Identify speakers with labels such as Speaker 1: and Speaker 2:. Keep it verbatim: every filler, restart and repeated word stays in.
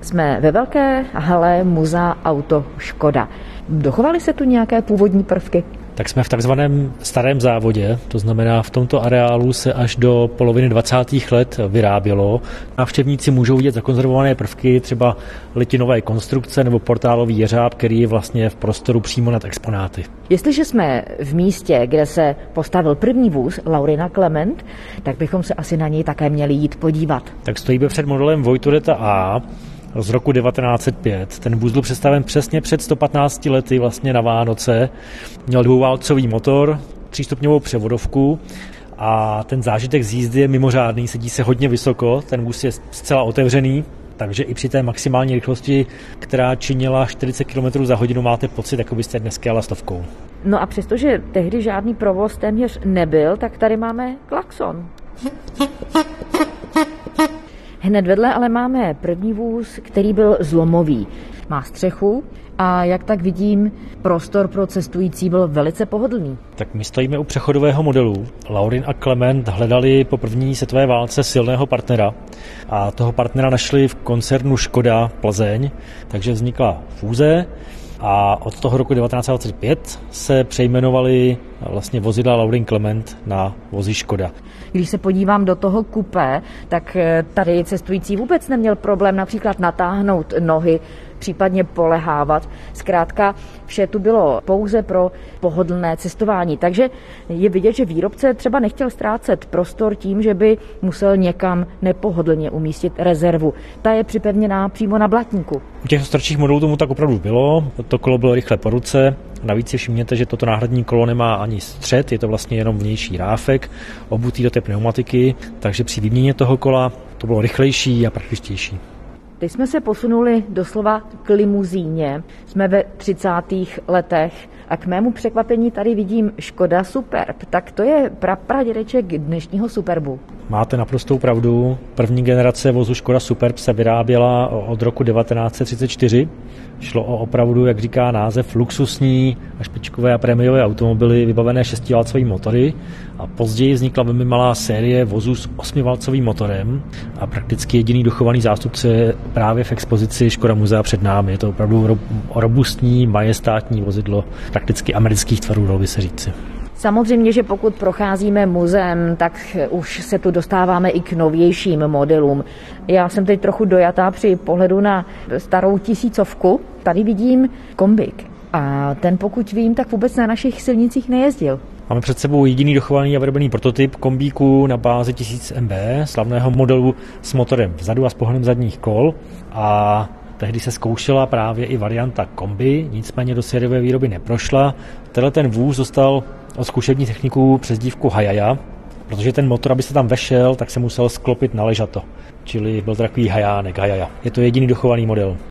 Speaker 1: Jsme ve velké hale muzea Auto Škoda. Dochovaly se tu nějaké původní prvky?
Speaker 2: Tak jsme v takzvaném starém závodě, to znamená v tomto areálu se až do poloviny dvacátých let vyrábělo. Návštěvníci můžou vidět zakonzervované prvky, třeba litinové konstrukce nebo portálový jeřáb, který je vlastně v prostoru přímo nad exponáty.
Speaker 1: Jestliže jsme v místě, kde se postavil první vůz Laurina Clement, tak bychom se asi na něj také měli jít podívat.
Speaker 2: Tak stojíme před modelem Vojtodeta A z roku devatenáct set pět. Ten vůz byl představen přesně před sto patnácti lety vlastně na Vánoce. Měl dvouválcový motor, třístupňovou převodovku a ten zážitek z jízdy je mimořádný, sedí se hodně vysoko, ten vůz je zcela otevřený, takže i při té maximální rychlosti, která činila čtyřicet kilometrů za hodinu, máte pocit, jako byste dneska jela stovkou.
Speaker 1: No a přestože tehdy žádný provoz téměř nebyl, tak tady máme klakson. Hned vedle ale máme první vůz, který byl zlomový. Má střechu a jak tak vidím, prostor pro cestující byl velice pohodlný.
Speaker 2: Tak my stojíme u přechodového modelu. Laurin a Clement hledali po první světové válce silného partnera a toho partnera našli v koncernu Škoda Plzeň, takže vznikla fúze a od toho roku devatenáct set dvacet pět se přejmenovali vlastně vozidla Laurin Clement na vozy Škoda.
Speaker 1: Když se podívám do toho kupé, tak tady cestující vůbec neměl problém například natáhnout nohy, případně polehávat. Zkrátka vše tu bylo pouze pro pohodlné cestování. Takže je vidět, že výrobce třeba nechtěl ztrácet prostor tím, že by musel někam nepohodlně umístit rezervu. Ta je připevněná přímo na blatníku.
Speaker 2: U těch starších modelů tomu tak opravdu bylo. To kolo bylo rychle po ruce. Navíc si všimněte, že toto náhradní kolo nemá ani střed, je to vlastně jenom vnější ráfek, obutý do té pneumatiky, takže při výměně toho kola to bylo rychlejší a praktičtější.
Speaker 1: Teď jsme se posunuli doslova k limuzíně. Jsme ve třicátých letech a k mému překvapení tady vidím Škoda Superb. Tak to je prapradědeček dnešního Superbu.
Speaker 2: Máte naprostou pravdu. První generace vozu Škoda Superb se vyráběla od roku devatenáct set třicet čtyři. Šlo o opravdu, jak říká název, luxusní a špičkové a prémiové automobily vybavené šestiválcovými motory. A později vznikla velmi malá série vozů s osmiválcovým motorem a prakticky jediný dochovaný zástupce je právě v expozici Škoda muzea před námi. Je to opravdu robustní, majestátní vozidlo prakticky amerických tvarů, dalo by se říci.
Speaker 1: Samozřejmě, že pokud procházíme muzeem, tak už se tu dostáváme i k novějším modelům. Já jsem teď trochu dojatá při pohledu na starou tisícovku. Tady vidím kombík a ten, pokud vím, tak vůbec na našich silnicích nejezdil.
Speaker 2: Máme před sebou jediný dochovaný a vyrobený prototyp kombíku na bázi tisíc M B, slavného modelu s motorem vzadu a s pohonem zadních kol a tehdy se zkoušela právě i varianta kombi, nicméně do sériové výroby neprošla. Tenhle ten vůz dostal od zkušebních techniků přezdívku Hajaja, protože ten motor, aby se tam vešel, tak se musel sklopit na ležato. Čili byl to takový hajánek, Hajaja. Je to jediný dochovaný model.